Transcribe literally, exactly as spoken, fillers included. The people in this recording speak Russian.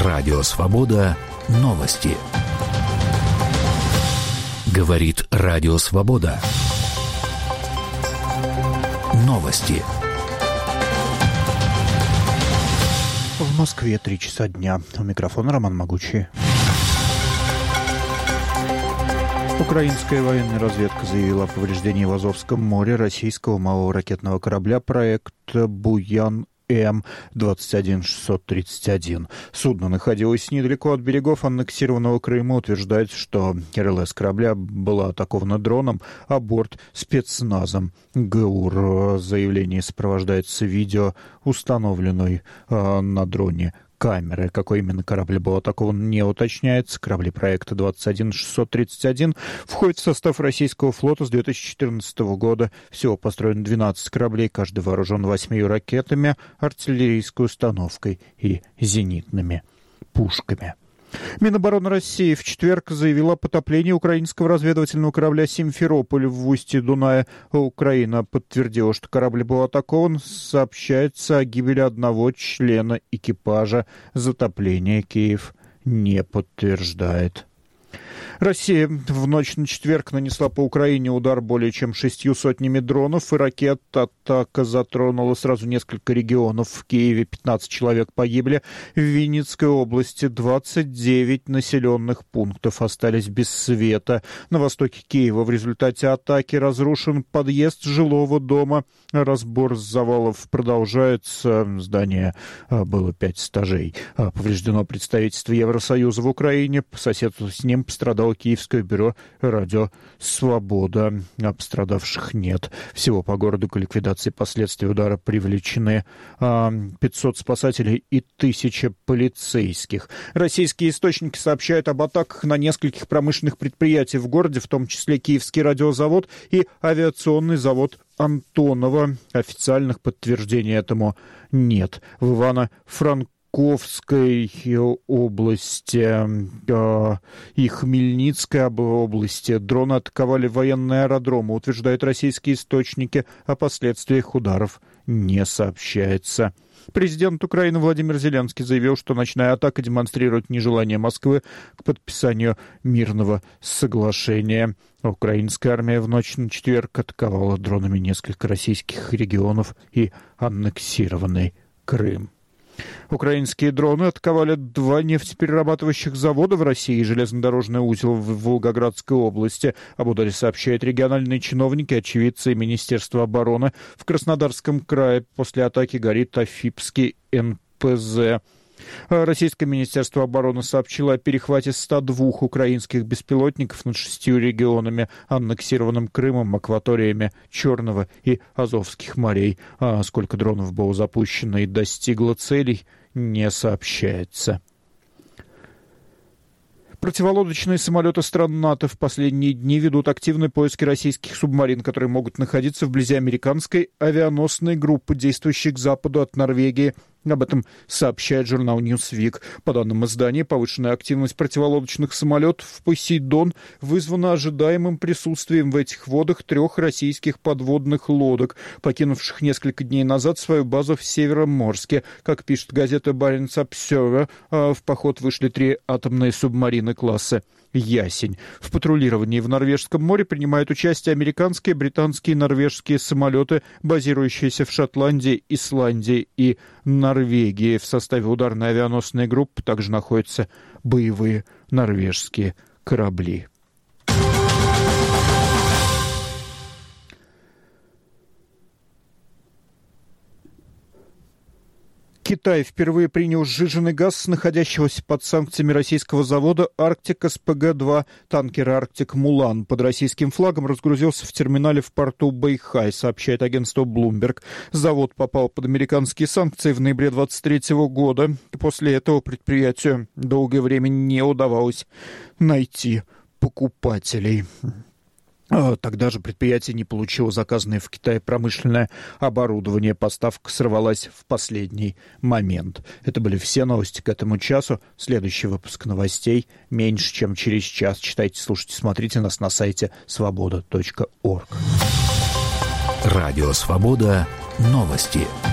Радио «Свобода». Новости. Говорит Радио «Свобода». Новости. В Москве три часа дня. У микрофона Роман Могучий. Украинская военная разведка заявила о повреждении в Азовском море российского малого ракетного корабля проекта «Буян». М двадцать один шестьсот тридцать один. Судно находилось недалеко от берегов аннексированного Крыма. Утверждается, что РЛС корабля была атакована дроном, а борт спецназом ГУР. Заявление сопровождается видео, установленной э, на дроне камеры. Какой именно корабль был атакован, не уточняется. Корабли проекта двадцать один шестьсот тридцать один входят в состав российского флота с две тысячи четырнадцатого года. Всего построено двенадцать кораблей, каждый вооружен восьмью ракетами, артиллерийской установкой и зенитными пушками. Минобороны России в четверг заявила о потоплении украинского разведывательного корабля «Симферополь» в устье Дуная. Украина подтвердила, что корабль был атакован. Сообщается о гибели одного члена экипажа. Затопление Киев не подтверждает. Россия в ночь на четверг нанесла по Украине удар более чем шестью сотнями дронов и ракет. Атака затронула сразу несколько регионов. В Киеве пятнадцать человек погибли. В Винницкой области двадцать девять населенных пунктов остались без света. На востоке Киева в результате атаки разрушен подъезд жилого дома. Разбор завалов продолжается. Здание было пять этажей. Повреждено представительство Евросоюза в Украине. По соседству с ним пострадало Киевское бюро «Радио Свобода». Пострадавших нет. Всего по городу к ликвидации последствий удара привлечены пятьсот спасателей и тысяча полицейских. Российские источники сообщают об атаках на нескольких промышленных предприятиях в городе, в том числе Киевский радиозавод и авиационный завод Антонова. Официальных подтверждений этому нет. В Ивано-Франковской Ковской области э, и Хмельницкой области дроны атаковали военные аэродромы, утверждают российские источники. О последствиях ударов не сообщается. Президент Украины Владимир Зеленский заявил, что ночная атака демонстрирует нежелание Москвы к подписанию мирного соглашения. Украинская армия в ночь на четверг атаковала дронами несколько российских регионов и аннексированный Крым. Украинские дроны атаковали два нефтеперерабатывающих завода в России и железнодорожный узел в Волгоградской области. Об ударе сообщают региональные чиновники, очевидцы и Министерство обороны. В Краснодарском крае после атаки горит Афипский эн пэ зэ. Российское Министерство обороны сообщило о перехвате ста двух украинских беспилотников над шестью регионами, аннексированным Крымом, акваториями Черного и Азовских морей. А сколько дронов было запущено и достигло целей, не сообщается. Противолодочные самолеты стран НАТО в последние дни ведут активные поиски российских субмарин, которые могут находиться вблизи американской авианосной группы, действующей к западу от Норвегии. Об этом сообщает журнал Newsweek. По данным издания, повышенная активность противолодочных самолетов «Посейдон» вызвана ожидаемым присутствием в этих водах трех российских подводных лодок, покинувших несколько дней назад свою базу в Североморске. Как пишет газета «Баренц Обсервер», в поход вышли три атомные субмарины класса «Ясень». В патрулировании в Норвежском море принимают участие американские, британские и норвежские самолеты, базирующиеся в Шотландии, Исландии и Норвегии. В составе ударной авианосной группы также находятся боевые норвежские корабли. Китай впервые принял сжиженный газ с находящегося под санкциями российского завода «Арктик эс пэ гэ два». Танкер «Арктик Мулан» под российским флагом разгрузился в терминале в порту Бэйхай, сообщает агентство Bloomberg. Завод попал под американские санкции в ноябре двадцать третьего года. После этого предприятию долгое время не удавалось найти покупателей. Тогда же предприятие не получило заказанное в Китае промышленное оборудование. Поставка сорвалась в последний момент. Это были все новости к этому часу. Следующий выпуск новостей меньше, чем через час. Читайте, слушайте, смотрите нас на сайте свобода точка орг. Радио «Свобода». Новости.